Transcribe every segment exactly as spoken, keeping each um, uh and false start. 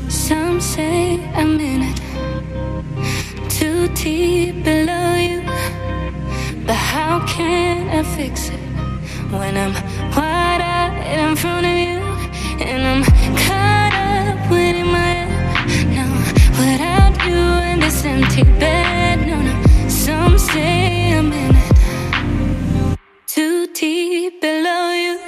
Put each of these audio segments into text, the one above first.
Some say I'm in it, too deep below you. But how can I fix it when I'm wide-eyed in front of you? And I'm caught up within my head. No, without you in this empty bed. No, no, some say I'm in it, too deep below you.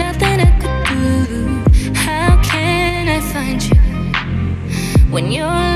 When you're